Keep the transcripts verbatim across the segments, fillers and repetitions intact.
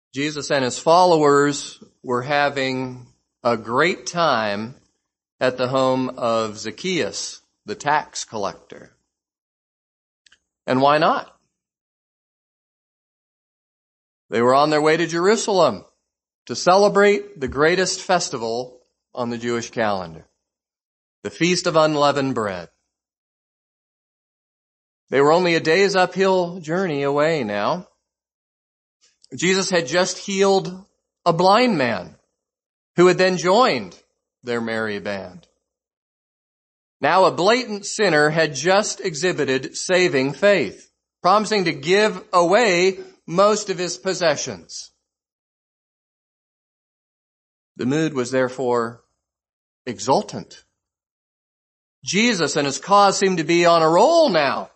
Jesus and his followers were having a great time at the home of Zacchaeus, the tax collector. And why not? They were on their way to Jerusalem to celebrate the greatest festival on the Jewish calendar, the Feast of Unleavened Bread. They were only a day's uphill journey away now. Jesus had just healed a blind man who had then joined their merry band. Now a blatant sinner had just exhibited saving faith, promising to give away most of his possessions. The mood was therefore exultant. Jesus and his cause seemed to be on a roll now.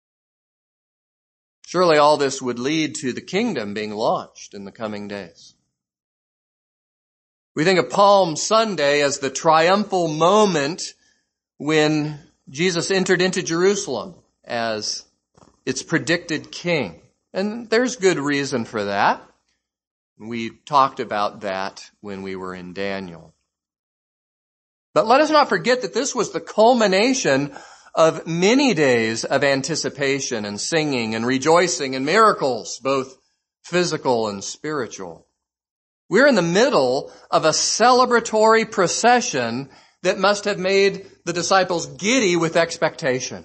Surely all this would lead to the kingdom being launched in the coming days. We think of Palm Sunday as the triumphal moment when Jesus entered into Jerusalem as its predicted king. And there's good reason for that. We talked about that when we were in Daniel. But let us not forget that this was the culmination of many days of anticipation and singing and rejoicing and miracles, both physical and spiritual. We're in the middle of a celebratory procession that must have made the disciples giddy with expectation.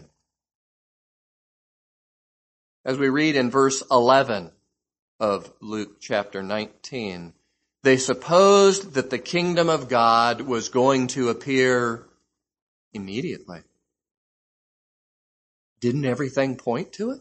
As we read in verse eleven of Luke chapter nineteen, they supposed that the kingdom of God was going to appear immediately. Didn't everything point to it?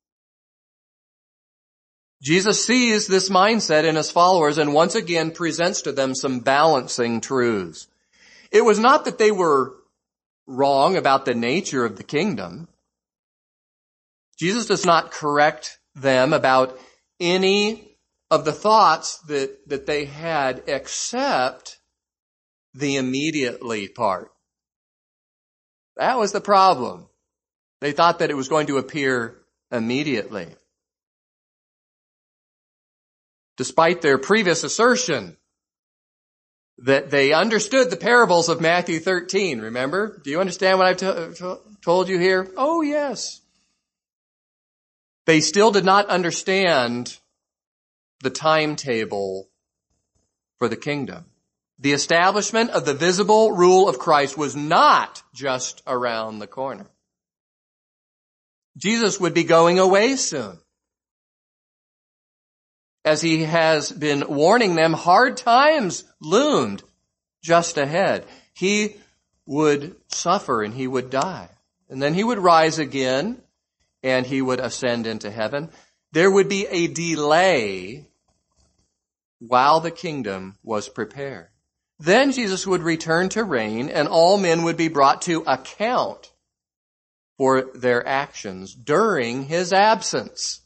Jesus sees this mindset in his followers and once again presents to them some balancing truths. It was not that they were wrong about the nature of the kingdom. Jesus does not correct them about any of the thoughts that, that they had except the immediately part. That was the problem. They thought that it was going to appear immediately. Despite their previous assertion that they understood the parables of Matthew thirteen, remember? Do you understand what I've t- t- told you here? Oh, yes. They still did not understand the timetable for the kingdom. The establishment of the visible rule of Christ was not just around the corner. Jesus would be going away soon. As he has been warning them, hard times loomed just ahead. He would suffer and he would die. And then he would rise again and he would ascend into heaven. There would be a delay while the kingdom was prepared. Then Jesus would return to reign and all men would be brought to account for their actions during his absence.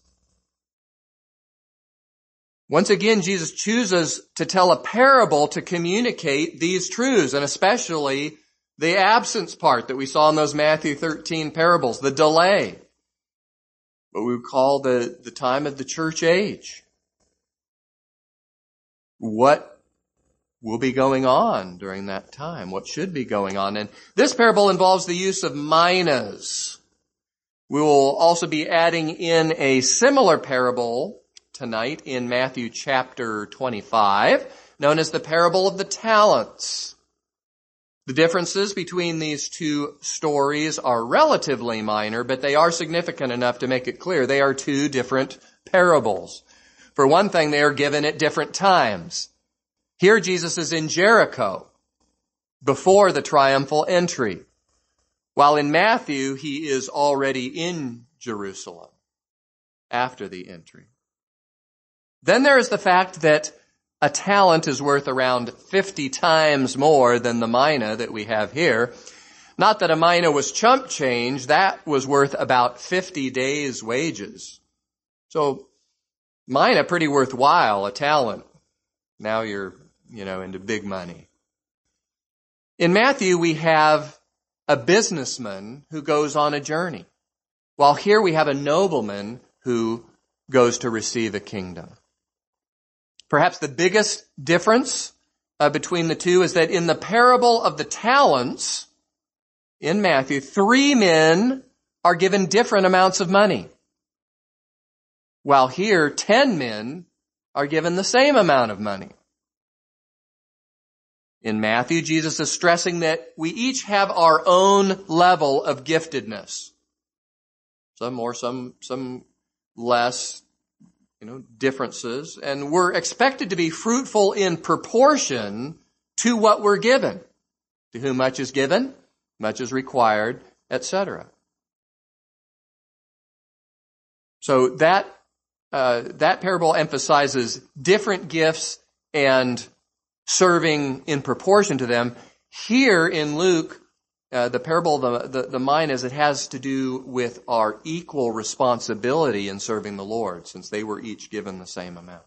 Once again, Jesus chooses to tell a parable to communicate these truths, and especially the absence part that we saw in those Matthew thirteen parables, the delay, what we would call the, the time of the church age. What will be going on during that time? What should be going on? And this parable involves the use of minas. We will also be adding in a similar parable tonight in Matthew chapter twenty-five, known as the parable of the talents. The differences between these two stories are relatively minor, but they are significant enough to make it clear they are two different parables. For one thing, they are given at different times. Here Jesus is in Jericho before the triumphal entry, while in Matthew he is already in Jerusalem after the entry. Then there is the fact that a talent is worth around fifty times more than the mina that we have here. Not that a mina was chump change, that was worth about fifty days' wages. So, mina pretty worthwhile, a talent. Now you're, you know, into big money. In Matthew, we have a businessman who goes on a journey, while here we have a nobleman who goes to receive a kingdom. Perhaps the biggest difference uh, between the two is that in the parable of the talents in Matthew, three men are given different amounts of money, while here ten men are given the same amount of money. In Matthew, Jesus is stressing that we each have our own level of giftedness. Some more, some, some less, you know, differences. And we're expected to be fruitful in proportion to what we're given. To whom much is given, much is required, et cetera. So that, uh, that parable emphasizes different gifts and serving in proportion to them. Here in Luke, uh, the parable of the, the, the minas, it has to do with our equal responsibility in serving the Lord, since they were each given the same amount.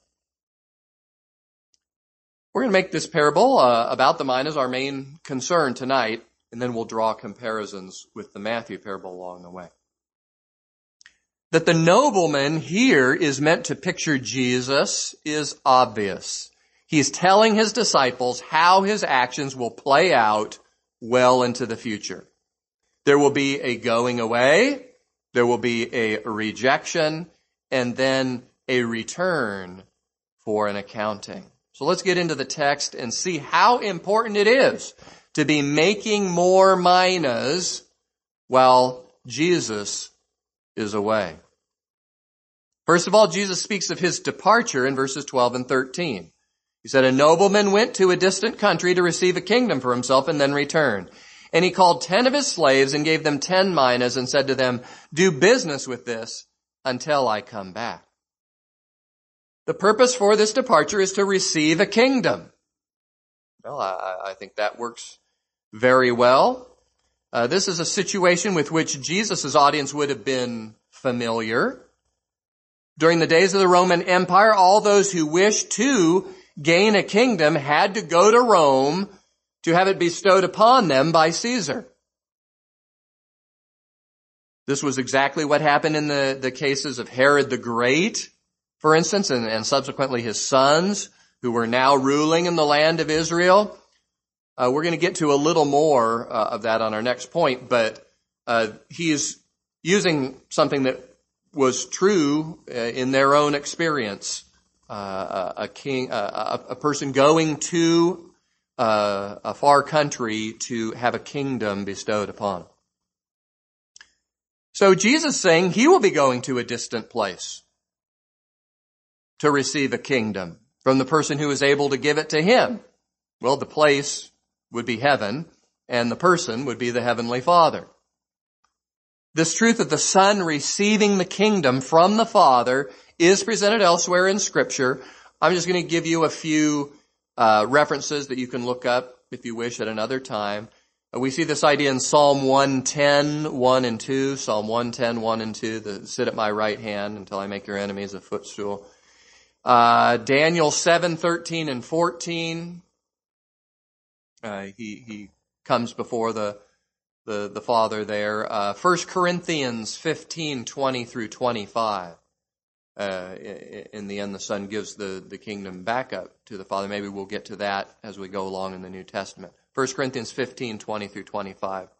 We're going to make this parable uh, about the minas our main concern tonight, and then we'll draw comparisons with the Matthew parable along the way. That the nobleman here is meant to picture Jesus is obvious. He's telling his disciples how his actions will play out well into the future. There will be a going away, there will be a rejection, and then a return for an accounting. So let's get into the text and see how important it is to be making more minas while Jesus is away. First of all, Jesus speaks of his departure in verses twelve and thirteen. He said, a nobleman went to a distant country to receive a kingdom for himself and then returned. And he called ten of his slaves and gave them ten minas and said to them, do business with this until I come back. The purpose for this departure is to receive a kingdom. Well, I, I think that works very well. Uh, this is a situation with which Jesus' audience would have been familiar. During the days of the Roman Empire, all those who wished to gain a kingdom had to go to Rome to have it bestowed upon them by Caesar. This was exactly what happened in the, the cases of Herod the Great, for instance, and, and subsequently his sons, who were now ruling in the land of Israel. Uh, we're going to get to a little more uh, of that on our next point, but uh, he is using something that was true uh, in their own experience. Uh, a king, uh, a, a person going to uh, a far country to have a kingdom bestowed upon. So Jesus is saying he will be going to a distant place to receive a kingdom from the person who is able to give it to him. Well, the place would be heaven, and the person would be the Heavenly Father. This truth of the Son receiving the kingdom from the Father is presented elsewhere in Scripture. I'm just going to give you a few uh, references that you can look up if you wish at another time. Uh, we see this idea in Psalm one ten, one and two. Psalm one ten, one and two. The, sit at my right hand until I make your enemies a footstool. Uh, Daniel seven, thirteen and fourteen. Uh, he, he comes before the, the, the Father there. Uh, First Corinthians fifteen, twenty through twenty-five. Uh, in the end, the Son gives the, the kingdom back up to the Father. Maybe we'll get to that as we go along in the New Testament. First Corinthians fifteen, twenty through twenty-five.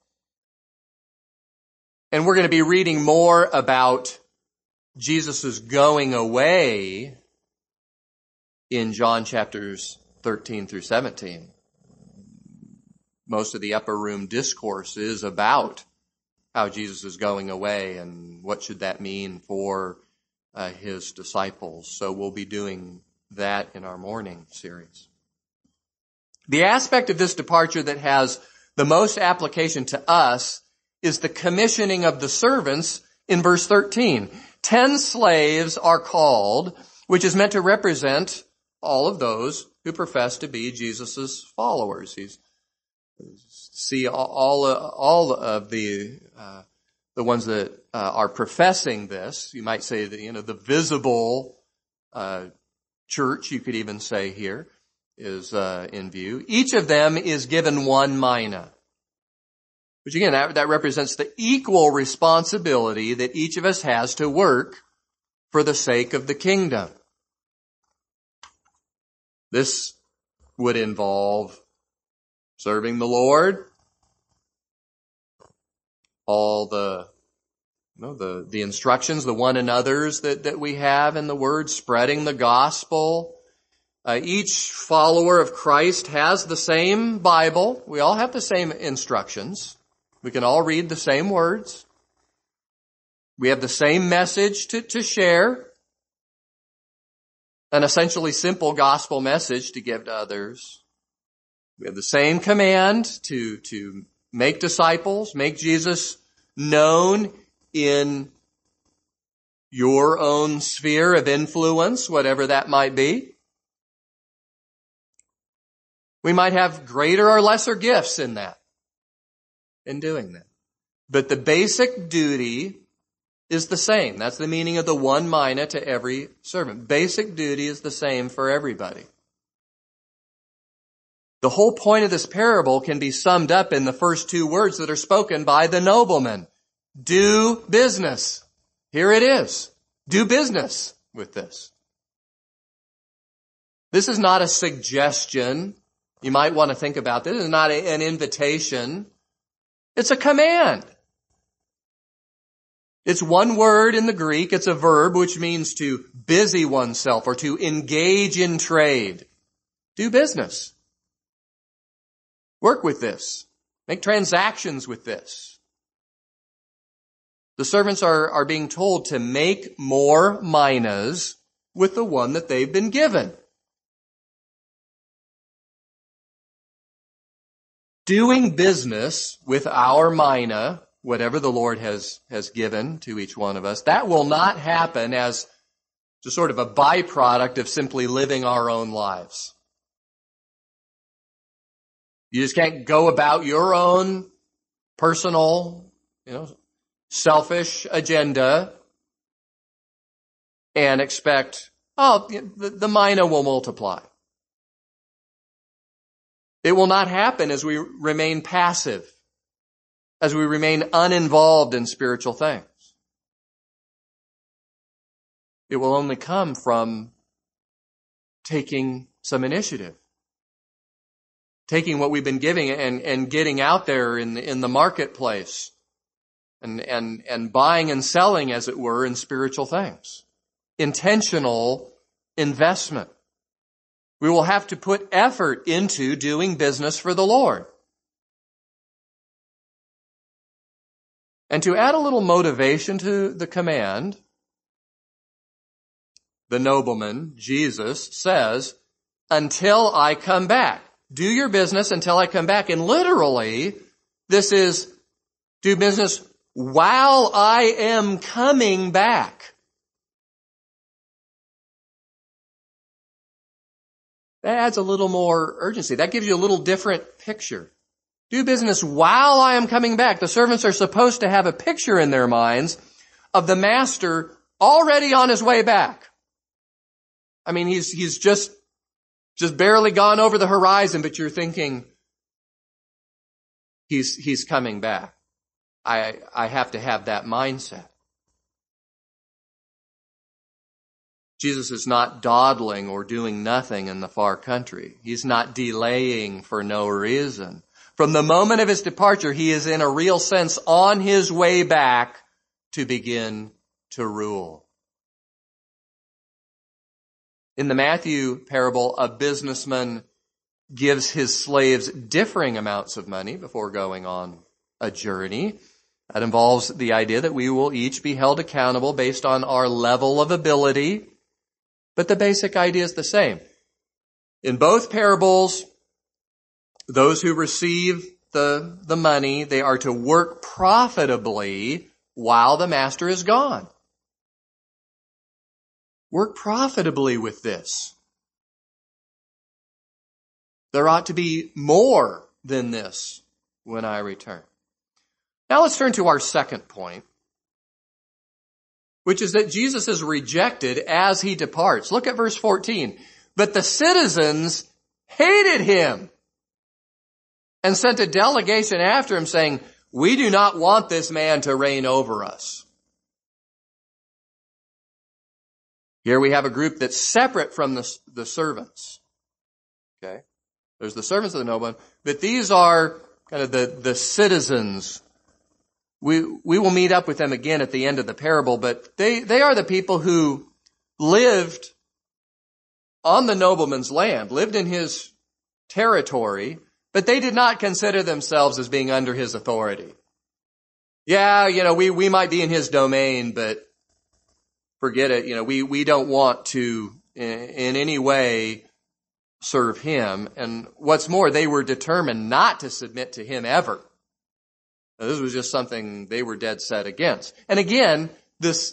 And we're going to be reading more about Jesus' going away in John chapters thirteen through seventeen. Most of the upper room discourse is about how Jesus is going away and what should that mean for Uh, his disciples. So we'll be doing that in our morning series. The aspect of this departure that has the most application to us is the commissioning of the servants in verse thirteen. Ten slaves are called, which is meant to represent all of those who profess to be Jesus' followers. He's see all all of the uh, the ones that uh, are professing this. You might say that, you know, the visible uh, church, you could even say here, is uh, in view. Each of them is given one mina. Which again, that, that represents the equal responsibility that each of us has to work for the sake of the kingdom. This would involve serving the Lord, all the, you know, the, the instructions, the one another's that, that we have in the Word, spreading the gospel. Uh, each follower of Christ has the same Bible. We all have the same instructions. We can all read the same words. We have the same message to, to share. An essentially simple gospel message to give to others. We have the same command to, to make disciples, make Jesus known in your own sphere of influence, whatever that might be. We might have greater or lesser gifts in that, in doing that. But the basic duty is the same. That's the meaning of the one mina to every servant. Basic duty is the same for everybody. The whole point of this parable can be summed up in the first two words that are spoken by the nobleman. Do business. Here it is. Do business with this. This is not a suggestion. You might want to think about this. This is not a, an invitation. It's a command. It's one word in the Greek. It's a verb which means to busy oneself or to engage in trade. Do business. Work with this. Make transactions with this. The servants are, are being told to make more minas with the one that they've been given. Doing business with our mina, whatever the Lord has, has given to each one of us, that will not happen as just sort of a byproduct of simply living our own lives. You just can't go about your own personal, you know, selfish agenda and expect, oh, the, the mina will multiply. It will not happen as we remain passive, as we remain uninvolved in spiritual things. It will only come from taking some initiative. Taking what we've been giving and, and getting out there in the, in the marketplace and, and, and buying and selling, as it were, in spiritual things. Intentional investment. We will have to put effort into doing business for the Lord. And to add a little motivation to the command, the nobleman, Jesus, says, until I come back. Do your business until I come back. And literally, this is do business while I am coming back. That adds a little more urgency. That gives you a little different picture. Do business while I am coming back. The servants are supposed to have a picture in their minds of the master already on his way back. I mean, he's, he's just, just barely gone over the horizon, but you're thinking, he's, he's coming back. I, I have to have that mindset. Jesus is not dawdling or doing nothing in the far country. He's not delaying for no reason. From the moment of his departure, he is in a real sense on his way back to begin to rule. In the Matthew parable, a businessman gives his slaves differing amounts of money before going on a journey. That involves the idea that we will each be held accountable based on our level of ability. But the basic idea is the same. In both parables, those who receive the, the money, they are to work profitably while the master is gone. Work profitably with this. There ought to be more than this when I return. Now let's turn to our second point, which is that Jesus is rejected as he departs. Look at verse fourteen. But the citizens hated him and sent a delegation after him saying, we do not want this man to reign over us. Here we have a group that's separate from the, the servants. Okay. There's the servants of the nobleman, but these are kind of the, the citizens. We, we will meet up with them again at the end of the parable, but they, they are the people who lived on the nobleman's land, lived in his territory, but they did not consider themselves as being under his authority. Yeah, you know, we, we might be in his domain, but forget it. You know, we, we don't want to in, in any way serve him. And what's more, they were determined not to submit to him ever. Now, this was just something they were dead set against. And again, this,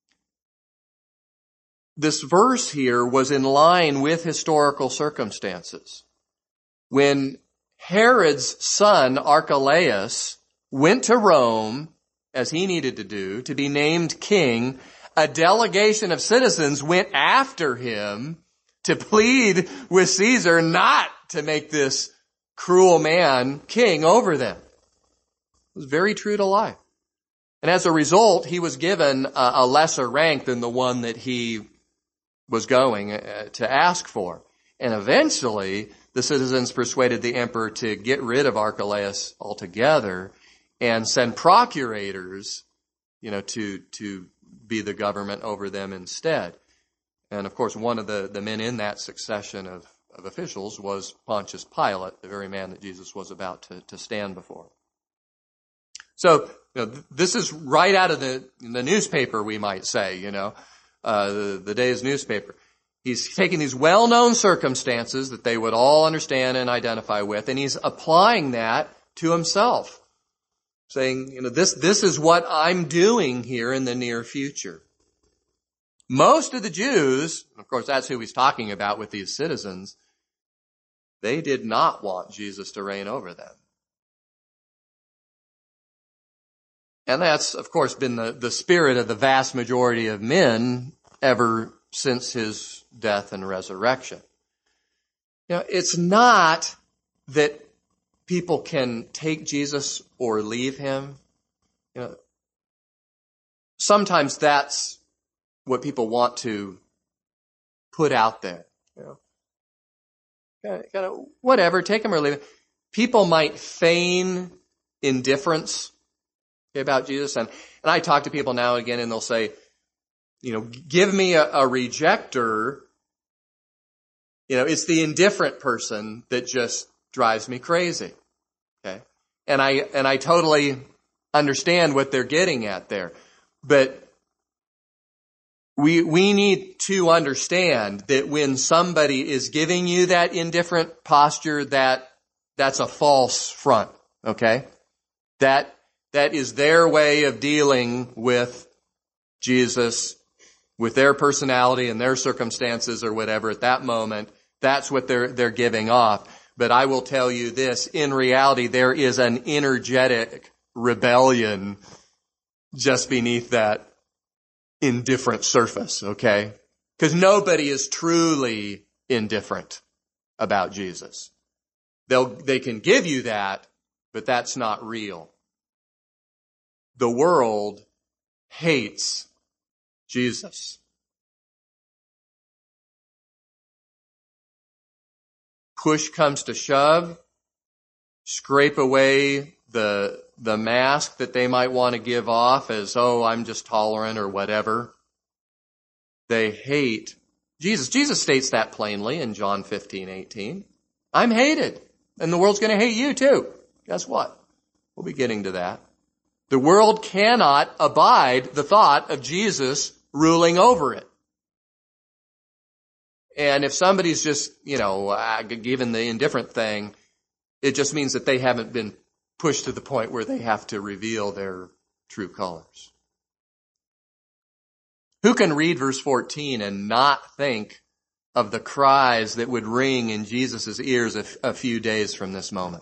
this verse here was in line with historical circumstances. When Herod's son, Archelaus, went to Rome, as he needed to do, to be named king, a delegation of citizens went after him to plead with Caesar not to make this cruel man king over them. It was very true to life. And as a result, he was given a, a lesser rank than the one that he was going uh, to ask for. And eventually, the citizens persuaded the emperor to get rid of Archelaus altogether and send procurators, you know, to, to be the government over them instead. And of course, one of the, the men in that succession of, of officials was Pontius Pilate, the very man that Jesus was about to, to stand before. So, you know, this is right out of the, the newspaper, we might say, you know, uh, the, the day's newspaper. He's taking these well-known circumstances that they would all understand and identify with, and he's applying that to himself, saying, you know, this, this is what I'm doing here in the near future. Most of the Jews, of course, that's who he's talking about with these citizens, they did not want Jesus to reign over them. And that's, of course, been the, the spirit of the vast majority of men ever since his death and resurrection. You know, it's not that people can take Jesus or leave him. You know, sometimes that's what people want to put out there. You know, kind of, kind of whatever, take him or leave him. People might feign indifference about Jesus, and and I talk to people now and again, and they'll say, you know, give me a, a rejecter. You know, it's the indifferent person that just drives me crazy. Okay, and I and I totally understand what they're getting at there, but we we need to understand that when somebody is giving you that indifferent posture, that that's a false front. Okay, that that is their way of dealing with Jesus, with their personality and their circumstances or whatever at that moment. That's what they're they're giving off. But I will tell you this, in reality, there is an energetic rebellion just beneath that indifferent surface, okay? Because nobody is truly indifferent about Jesus. They'll, they can give you that, but that's not real. The world hates Jesus. Push comes to shove, scrape away the the mask that they might want to give off as, oh, I'm just tolerant or whatever. They hate Jesus. Jesus states that plainly in John fifteen eighteen. I'm hated, and the world's going to hate you too. Guess what? We'll be getting to that. The world cannot abide the thought of Jesus ruling over it. And if somebody's just, you know, uh, given the indifferent thing, it just means that they haven't been pushed to the point where they have to reveal their true colors. Who can read verse fourteen and not think of the cries that would ring in Jesus' ears a, f- a few days from this moment?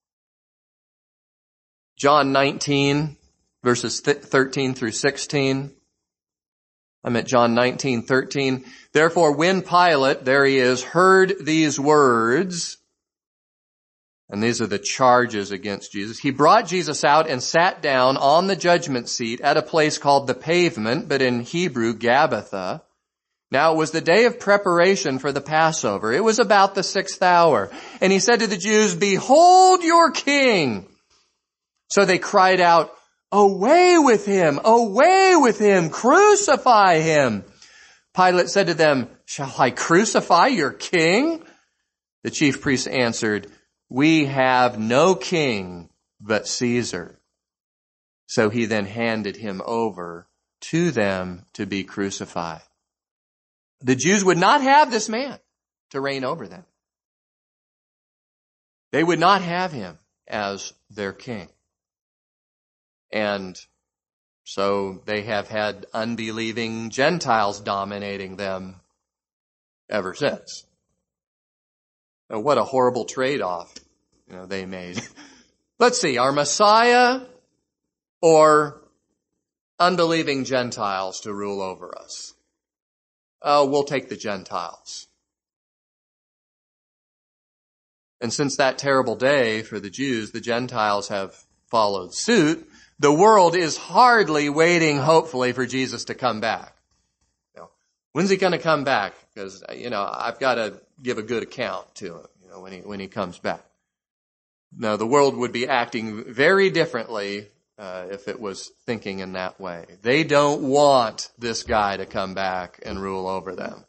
John nineteen, verses th- thirteen through sixteen. I'm at John nineteen, thirteen. Therefore, when Pilate, there he is, heard these words, and these are the charges against Jesus, he brought Jesus out and sat down on the judgment seat at a place called the Pavement, but in Hebrew, Gabbatha. Now it was the day of preparation for the Passover. It was about the sixth hour. And he said to the Jews, "Behold your king." So they cried out, "Away with him! Away with him! Crucify him!" Pilate said to them, "Shall I crucify your king?" The chief priests answered, "We have no king but Caesar." So he then handed him over to them to be crucified. The Jews would not have this man to reign over them. They would not have him as their king. And so they have had unbelieving Gentiles dominating them ever since. Now, what a horrible trade-off, you know, they made. Let's see, our Messiah or unbelieving Gentiles to rule over us? Oh, we'll take the Gentiles. And since that terrible day for the Jews, the Gentiles have followed suit. The world is hardly waiting, hopefully, for Jesus to come back. You know, when's he going to come back? Because, you know, I've got to give a good account to him, you know, when he, when he comes back. No, the world would be acting very differently uh, if it was thinking in that way. They don't want this guy to come back and rule over them.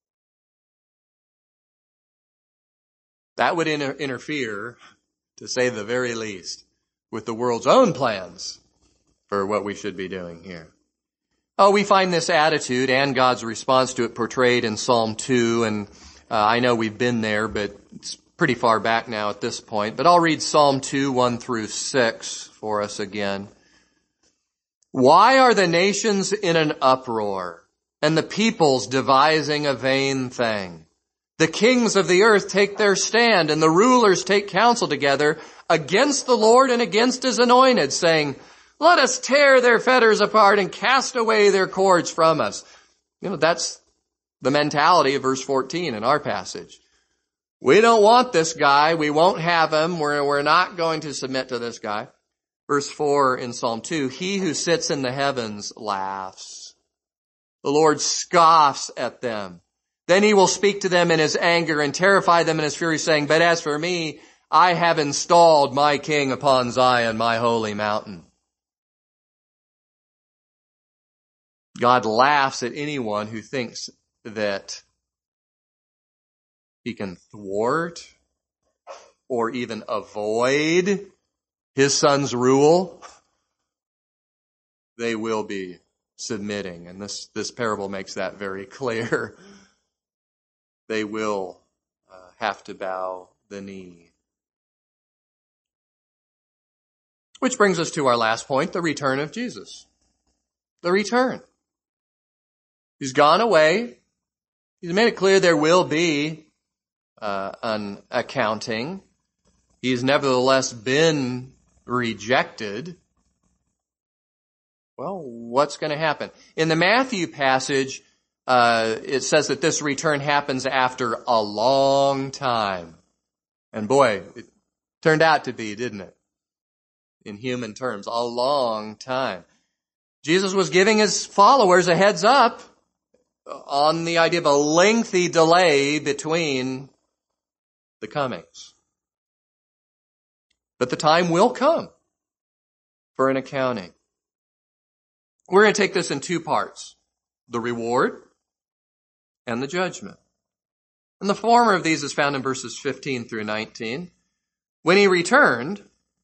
That would inter- interfere, to say the very least, with the world's own plans for what we should be doing here. Oh, we find this attitude and God's response to it portrayed in Psalm two, and uh, I know we've been there, but it's pretty far back now at this point. But I'll read Psalm two, one through six for us again. Why are the nations in an uproar, and the peoples devising a vain thing? The kings of the earth take their stand, and the rulers take counsel together against the Lord and against his anointed, saying, "Let us tear their fetters apart and cast away their cords from us." You know, that's the mentality of verse fourteen in our passage. We don't want this guy. We won't have him. We're, we're not going to submit to this guy. Verse four in Psalm two, he who sits in the heavens laughs. The Lord scoffs at them. Then he will speak to them in his anger and terrify them in his fury, saying, "But as for me, I have installed my king upon Zion, my holy mountain." God laughs at anyone who thinks that he can thwart or even avoid his son's rule. They will be submitting. And this, this parable makes that very clear. They will uh, have to bow the knee. Which brings us to our last point, the return of Jesus. The return. He's gone away. He's made it clear there will be uh, an accounting. He's nevertheless been rejected. Well, what's going to happen? In the Matthew passage, uh, it says that this return happens after a long time. And boy, it turned out to be, didn't it? In human terms, a long time. Jesus was giving his followers a heads up on the idea of a lengthy delay between the comings. But the time will come for an accounting. We're going to take this in two parts, the reward and the judgment. And the former of these is found in verses fifteen through nineteen. When he returned,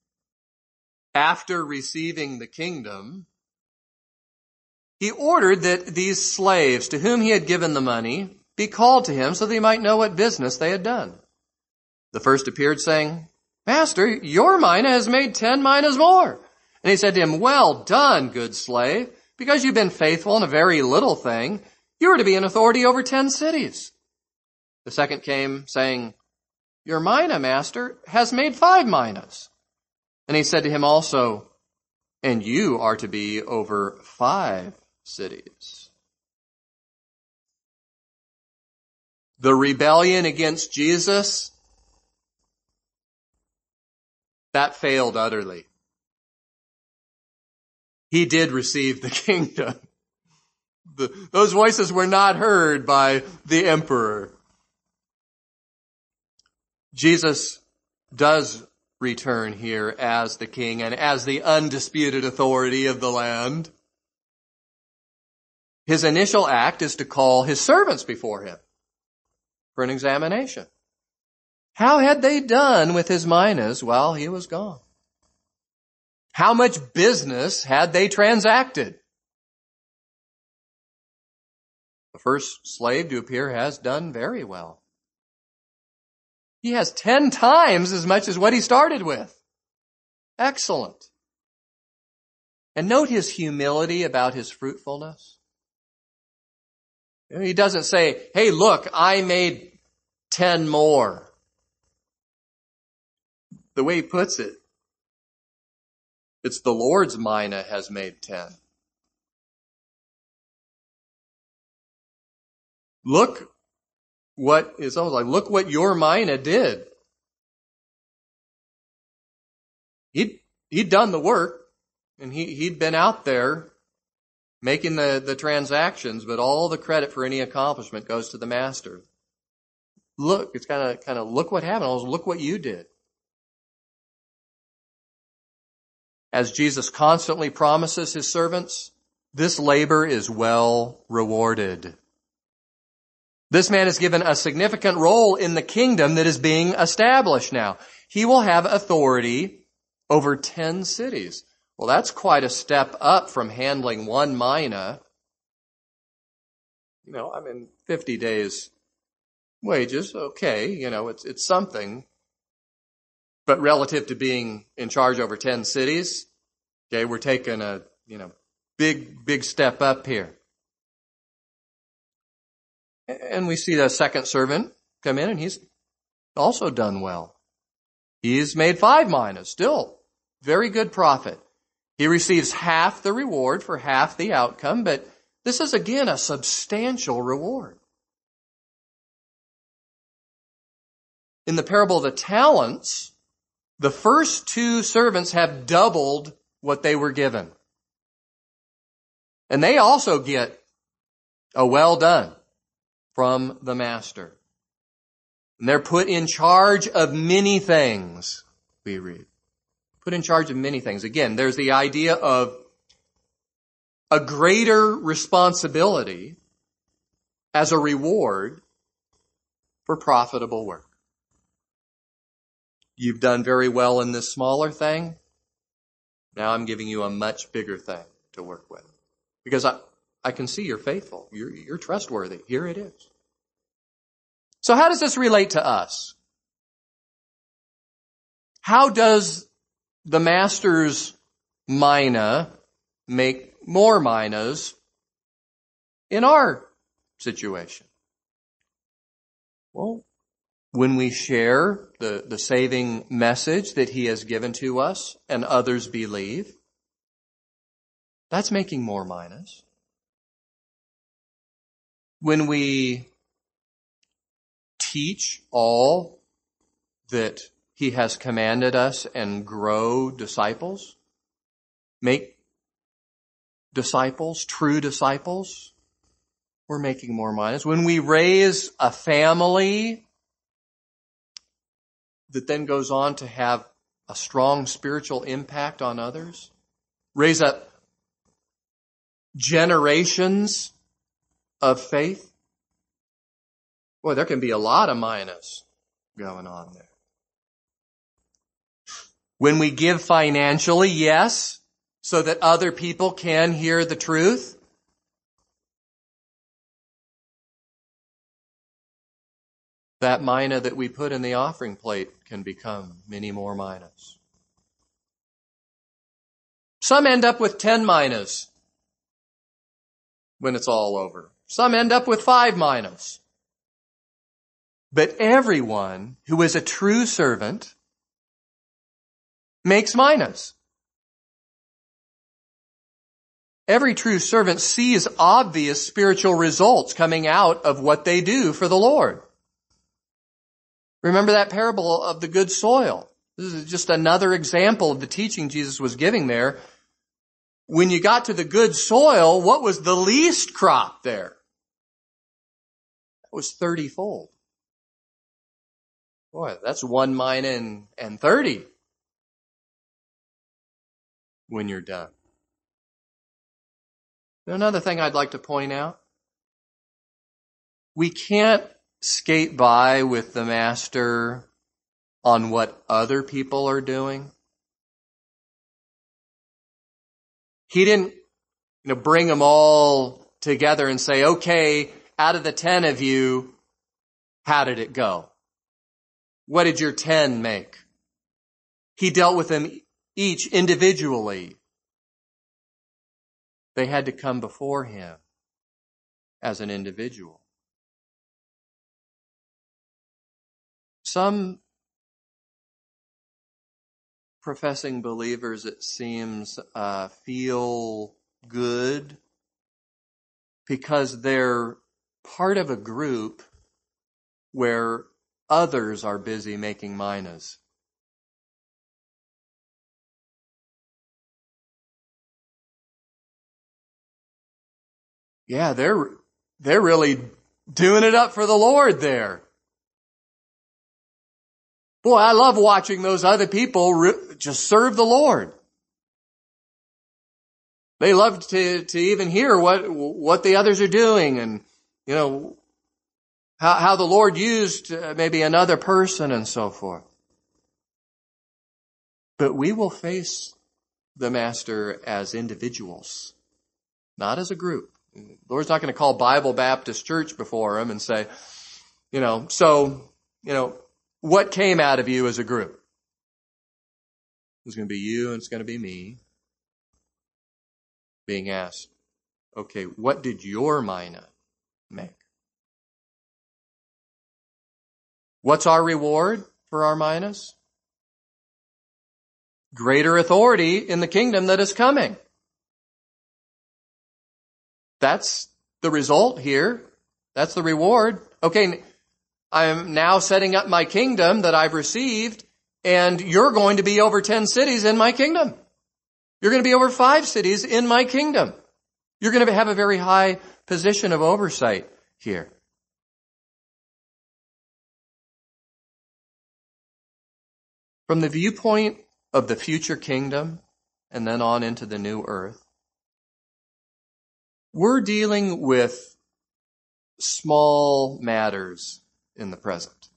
after receiving the kingdom, he ordered that these slaves to whom he had given the money be called to him so that he might know what business they had done. The first appeared saying, "Master, your mina has made ten minas more." And he said to him, "Well done, good slave. Because you've been faithful in a very little thing, you are to be in authority over ten cities." The second came saying, "Your mina, master, has made five minas." And he said to him also, "And you are to be over five cities." The rebellion against Jesus, that failed utterly. He did receive the kingdom, The, those voices were not heard by the emperor. Jesus does return here as the king and as the undisputed authority of the land. His initial act is to call his servants before him for an examination. How had they done with his minas while he was gone? How much business had they transacted? The first slave to appear has done very well. He has ten times as much as what he started with. Excellent. And note his humility about his fruitfulness. He doesn't say, hey, look, I made ten more. The way he puts it, it's the Lord's mina has made ten. Look what is almost like, look what your mina did. He'd, he'd done the work, and he, he'd been out there making the, the transactions, but all the credit for any accomplishment goes to the master. Look, it's kind of, kind of, look what happened. Look what you did. As Jesus constantly promises his servants, this labor is well rewarded. This man is given a significant role in the kingdom that is being established now. He will have authority over ten cities. Well, that's quite a step up from handling one mina. You know, I mean, fifty days wages, okay, you know, it's it's something. But relative to being in charge over ten cities, okay, we're taking a, you know, big, big step up here. And we see the second servant come in, and he's also done well. He's made five minas, still very good profit. He receives half the reward for half the outcome, but this is again a substantial reward. In the parable of the talents, the first two servants have doubled what they were given. And they also get a well done from the master. And they're put in charge of many things, we read. Put in charge of many things. Again, there's the idea of a greater responsibility as a reward for profitable work. You've done very well in this smaller thing. Now I'm giving you a much bigger thing to work with. Because I, I can see you're faithful. You're, you're trustworthy. Here it is. So how does this relate to us? How does the master's mina make more minas in our situation? Well, when we share the, the saving message that he has given to us and others believe, that's making more minas. When we teach all that he has commanded us and grow disciples, make disciples, true disciples, we're making more minas. When we raise a family that then goes on to have a strong spiritual impact on others, raise up generations of faith, boy, there can be a lot of minas going on there. When we give financially, yes, so that other people can hear the truth. That mina that we put in the offering plate can become many more minas. Some end up with ten minas when it's all over. Some end up with five minas. But everyone who is a true servant makes minas. Every true servant sees obvious spiritual results coming out of what they do for the Lord. Remember that parable of the good soil. This is just another example of the teaching Jesus was giving there. when you got to the good soil, what was the least crop there? That was thirty-fold. Boy, that's one mina and, and thirty when you're done. Another thing I'd like to point out, we can't skate by with the master on what other people are doing. He didn't, you know, bring them all together and say, okay, out of the ten of you, how did it go? What did your ten make? He dealt with them each individually. They had to come before him as an individual. Some professing believers, it seems, uh, feel good because they're part of a group where others are busy making minas. Yeah, they're, they're really doing it up for the Lord there. Boy, I love watching those other people re- just serve the Lord. They love to, to even hear what, what the others are doing and, you know, how, how the Lord used maybe another person and so forth. But we will face the Master as individuals, not as a group. The Lord's not going to call Bible Baptist Church before him and say, you know, so, you know, what came out of you as a group? It's going to be you and it's going to be me being asked, okay, what did your mina make? What's our reward for our minas? Greater authority in the kingdom that is coming. That's the result here. That's the reward. Okay, I'm now setting up my kingdom that I've received, and you're going to be over ten cities in my kingdom. You're going to be over five cities in my kingdom. You're going to have a very high position of oversight here. From the viewpoint of the future kingdom, and then on into the new earth, we're dealing with small matters in the present.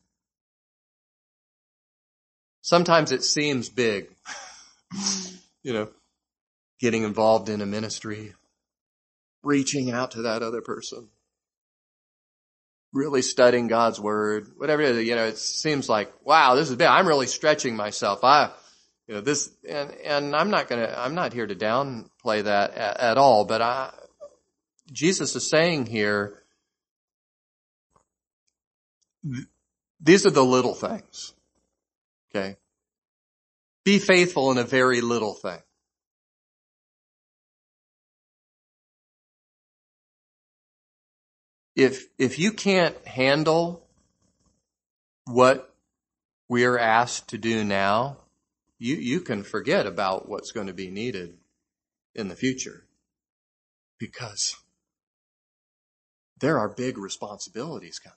Sometimes it seems big, you know, getting involved in a ministry, reaching out to that other person, really studying God's word, whatever it is, you know, it seems like, wow, this is big. I'm really stretching myself. I, you know, this, and, and I'm not gonna, I'm not here to downplay that at, at all, but I, Jesus is saying here, these are the little things. Okay? Be faithful in a very little thing. If, if you can't handle what we are asked to do now, you, you can forget about what's going to be needed in the future. Because there are big responsibilities coming.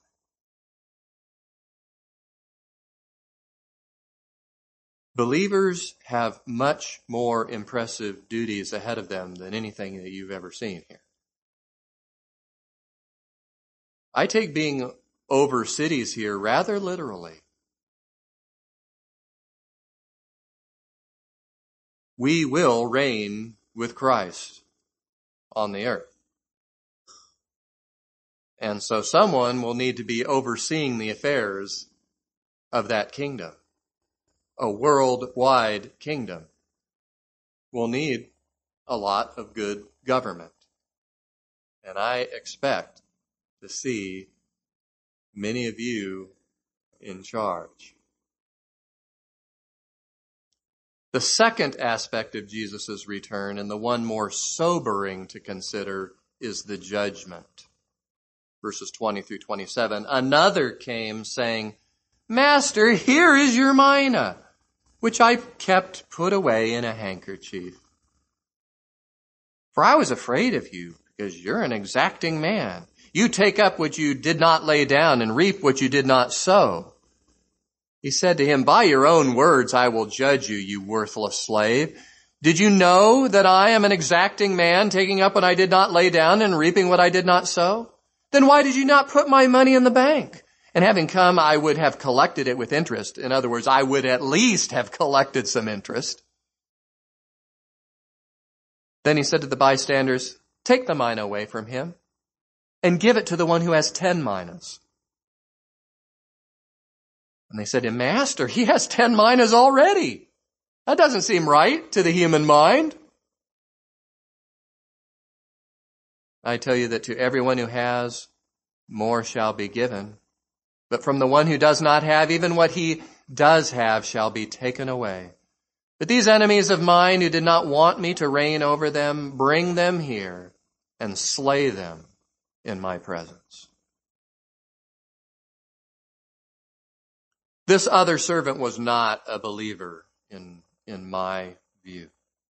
Believers have much more impressive duties ahead of them than anything that you've ever seen here. I take being over cities here rather literally. We will reign with Christ on the earth. And so someone will need to be overseeing the affairs of that kingdom. A worldwide kingdom will need a lot of good government. And I expect to see many of you in charge. The second aspect of Jesus' return, and the one more sobering to consider, is the judgment. Verses twenty through twenty-seven. Another came saying, Master, here is your mina, which I kept put away in a handkerchief. For I was afraid of you, because you're an exacting man. You take up what you did not lay down and reap what you did not sow. He said to him, by your own words I will judge you, you worthless slave. Did you know that I am an exacting man, taking up what I did not lay down and reaping what I did not sow? Then why did you not put my money in the bank? And having come, I would have collected it with interest. In other words, I would at least have collected some interest. Then he said to the bystanders, take the mina away from him and give it to the one who has ten minas. And they said to him, Master, he has ten minas already. That doesn't seem right to the human mind. I tell you that to everyone who has, more shall be given. But from the one who does not have, even what he does have shall be taken away. But these enemies of mine who did not want me to reign over them, bring them here and slay them in my presence. This other servant was not a believer in, in my view.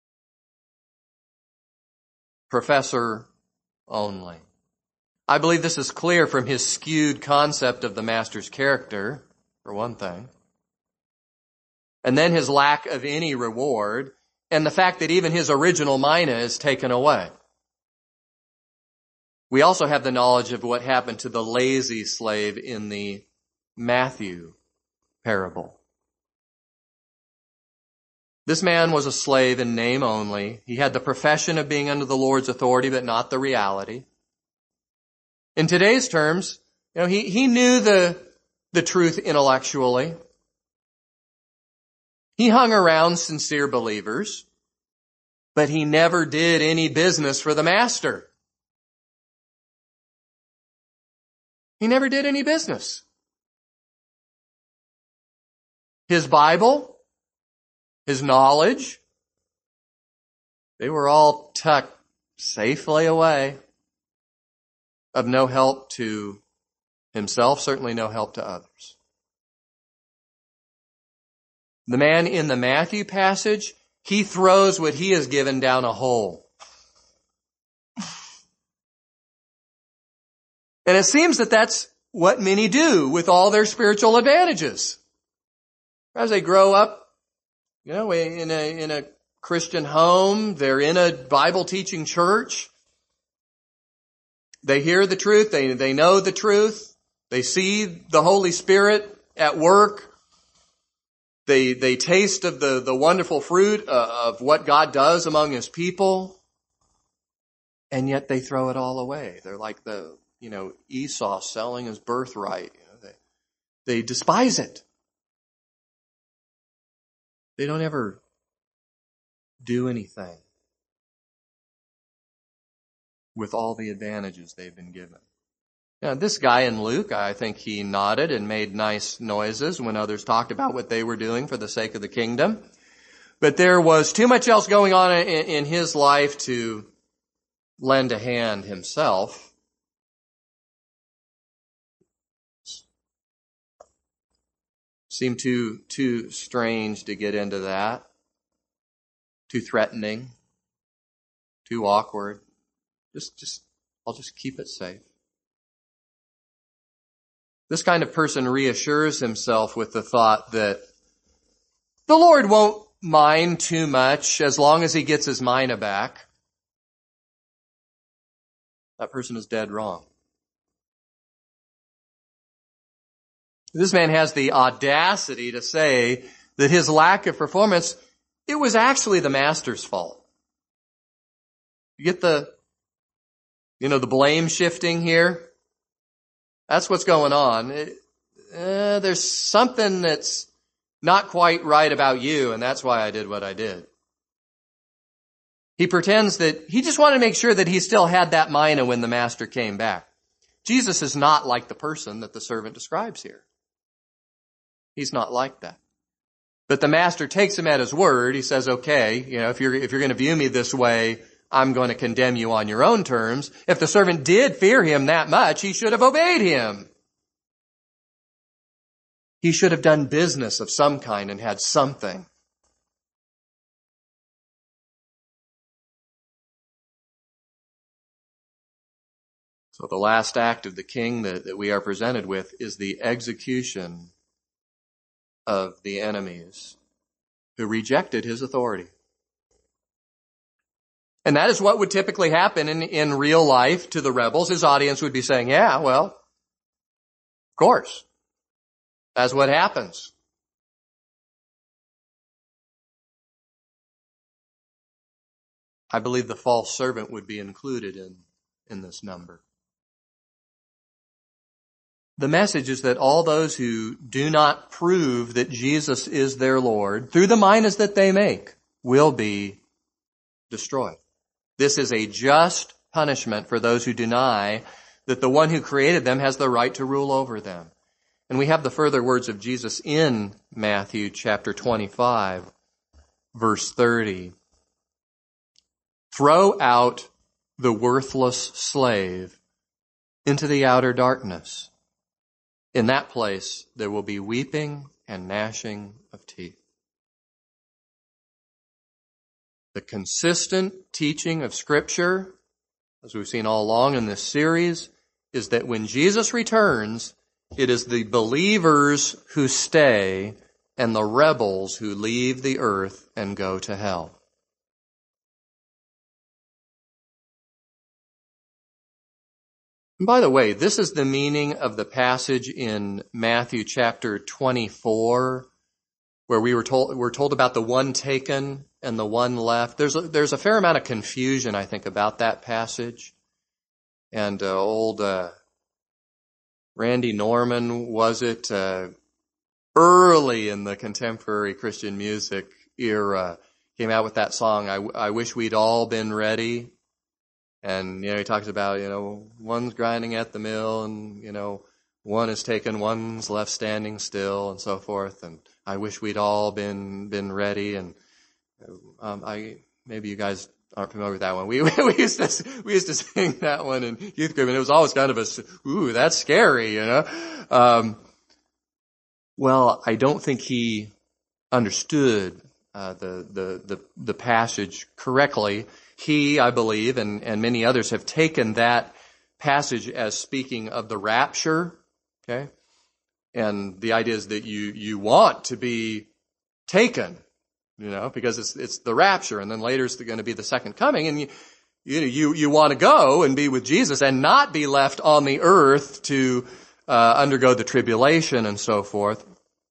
Professor only. I believe this is clear from his skewed concept of the master's character, for one thing. And then his lack of any reward, and the fact that even his original mina is taken away. We also have the knowledge of what happened to the lazy slave in the Matthew parable. This man was a slave in name only. He had the profession of being under the Lord's authority, but not the reality. In today's terms, you know, he, he knew the, the truth intellectually. He hung around sincere believers, but he never did any business for the master. He never did any business. His Bible, his knowledge, they were all tucked safely away, of no help to himself, certainly no help to others. The man in the Matthew passage, he throws what he has given down a hole. And it seems that that's what many do with all their spiritual advantages. As they grow up, you know, in a, in a Christian home, they're in a Bible teaching church. They hear the truth. They, they know the truth. They see the Holy Spirit at work. They, they taste of the, the wonderful fruit of what God does among His people. And yet they throw it all away. They're like the, you know, Esau selling his birthright. You know, they, they despise it. They don't ever do anything with all the advantages they've been given. Now, this guy in Luke, I think he nodded and made nice noises when others talked about what they were doing for the sake of the kingdom. But there was too much else going on in, in his life to lend a hand himself. Seemed too, too strange to get into that. Too threatening. Too awkward. Just, just, I'll just keep it safe. This kind of person reassures himself with the thought that the Lord won't mind too much as long as he gets his mina back. That person is dead wrong. This man has the audacity to say that his lack of performance, it was actually the master's fault. You get the You know, the blame shifting here? That's what's going on. It, uh, there's something that's not quite right about you, and that's why I did what I did. He pretends that he just wanted to make sure that he still had that mina when the master came back. Jesus is not like the person that the servant describes here. He's not like that. But the master takes him at his word. He says, okay, you know, if you're, if you're going to view me this way, I'm going to condemn you on your own terms. If the servant did fear him that much, he should have obeyed him. He should have done business of some kind and had something. So the last act of the king that, that we are presented with is the execution of the enemies who rejected his authority. And that is what would typically happen in, in real life to the rebels. His audience would be saying, yeah, well, of course. That's what happens. I believe the false servant would be included in, in this number. The message is that all those who do not prove that Jesus is their Lord, through the minas that they make, will be destroyed. This is a just punishment for those who deny that the one who created them has the right to rule over them. And we have the further words of Jesus in Matthew chapter twenty-five, verse thirty. Throw out the worthless slave into the outer darkness. In that place, there will be weeping and gnashing of teeth. The consistent teaching of Scripture, as we've seen all along in this series, is that when Jesus returns, it is the believers who stay and the rebels who leave the earth and go to hell. And by the way, this is the meaning of the passage in Matthew chapter twenty-four, where we were told, we're told about the one taken and the one left. There's a, there's a fair amount of confusion, I think, about that passage. And uh, old uh, Randy Norman, was it, uh, early in the contemporary Christian music era, came out with that song, I, I Wish We'd All Been Ready. And, you know, he talks about, you know, one's grinding at the mill and, you know, one is taken, one's left standing still and so forth. And I wish we'd all been, been ready. And, um, I, maybe you guys aren't familiar with that one. We, we used to, we used to sing that one in youth group and it was always kind of a, ooh, that's scary, you know? Um, well, I don't think he understood, uh, the, the, the, the passage correctly. He, I believe, and, and many others have taken that passage as speaking of the rapture, okay? And the idea is that you, you want to be taken, you know, because it's, it's the rapture, and then later it's going to be the second coming, and you, you, you, you want to go and be with Jesus and not be left on the earth to, uh, undergo the tribulation and so forth.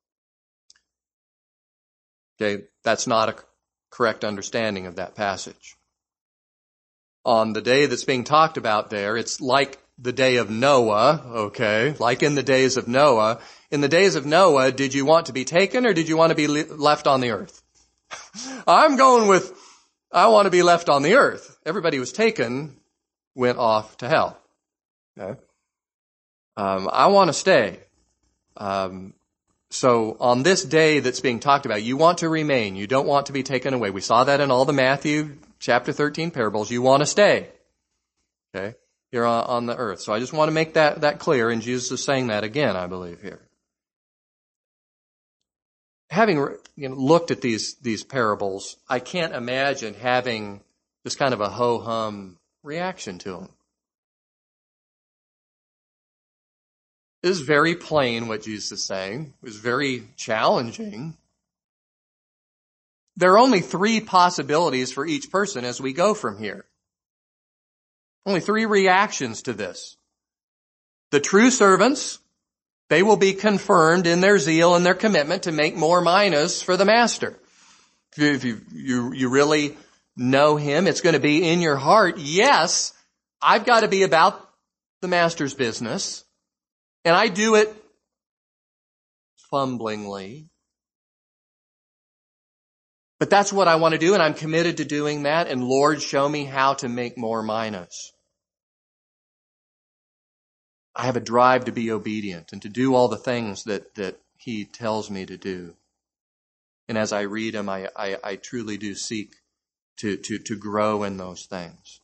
Okay, that's not a correct understanding of that passage. On the day that's being talked about there, it's like the day of Noah, okay, like in the days of Noah. In the days of Noah, did you want to be taken or did you want to be le- left on the earth? I'm going with, I want to be left on the earth. Everybody who was taken went off to hell. Okay. Um, I want to stay. Um, so on this day that's being talked about, you want to remain. You don't want to be taken away. We saw that in all the Matthew chapter thirteen parables. You want to stay. Okay. Here on, on the earth. So I just want to make that, that clear. And Jesus is saying that again, I believe, here. Having you know, looked at these, these parables, I can't imagine having this kind of a ho-hum reaction to them. It is very plain what Jesus is saying. It was very challenging. There are only three possibilities for each person as we go from here. Only three reactions to this. The true servants, they will be confirmed in their zeal and their commitment to make more minas for the master. If you, you, you really know him, it's going to be in your heart. Yes, I've got to be about the master's business. And I do it fumblingly. But that's what I want to do, and I'm committed to doing that. And Lord, show me how to make more minas. I have a drive to be obedient and to do all the things that, that he tells me to do. And as I read him, I, I, I truly do seek to, to, to grow in those things.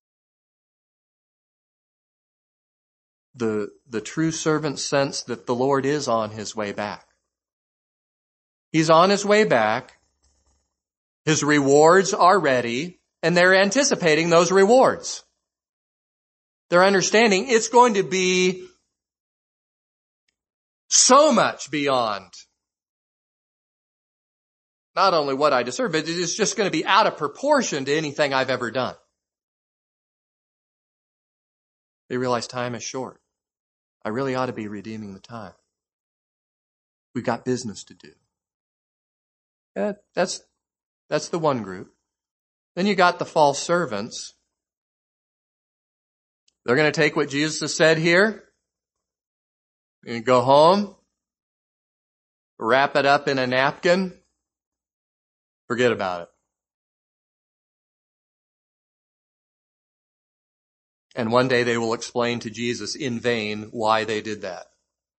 The, the true servant sense that the Lord is on his way back. He's on his way back. His rewards are ready, and they're anticipating those rewards. their understanding, it's going to be so much beyond not only what I deserve, but it's just going to be out of proportion to anything I've ever done. They realize time is short. I really ought to be redeeming the time. We've got business to do. Yeah, that's, that's the one group. Then you got the false servants. They're going to take what Jesus has said here and go home, wrap it up in a napkin, forget about it. And one day they will explain to Jesus in vain why they did that.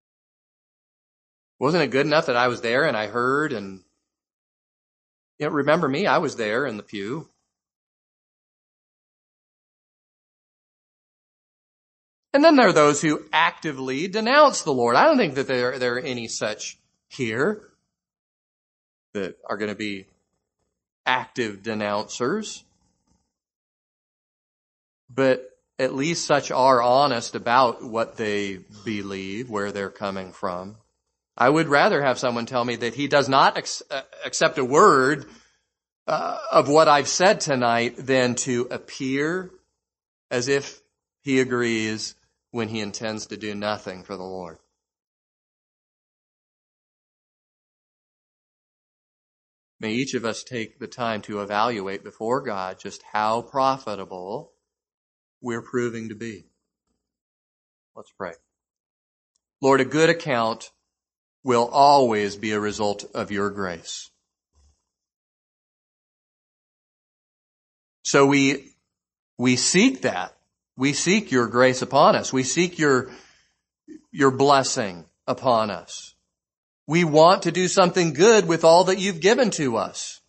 Wasn't it good enough that I was there and I heard and, you know, remember me, I was there in the pew. And then there are those who actively denounce the Lord. I don't think that there, there are any such here that are going to be active denouncers. But at least such are honest about what they believe, where they're coming from. I would rather have someone tell me that he does not ex- accept a word uh, of what I've said tonight than to appear as if he agrees when he intends to do nothing for the Lord. May each of us take the time to evaluate before God just how profitable we're proving to be. Let's pray. Lord, a good account will always be a result of your grace. So we, we seek that. We seek your grace upon us. We seek your, your blessing upon us. We want to do something good with all that you've given to us.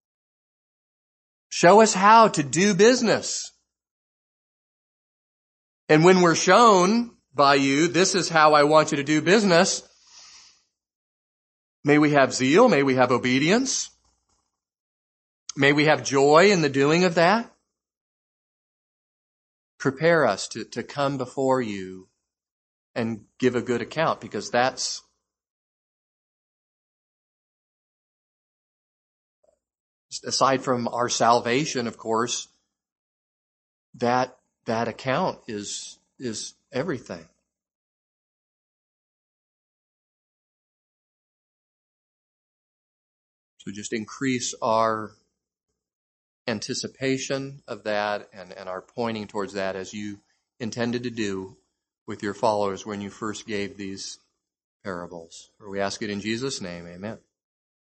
Show us how to do business. And when we're shown by you, this is how I want you to do business, may we have zeal, may we have obedience, may we have joy in the doing of that. Prepare us to, to come before you and give a good account, because that's aside from our salvation, of course, that that account is is everything. So just increase our anticipation of that and, and our pointing towards that as you intended to do with your followers when you first gave these parables. For we ask it in Jesus' name, amen.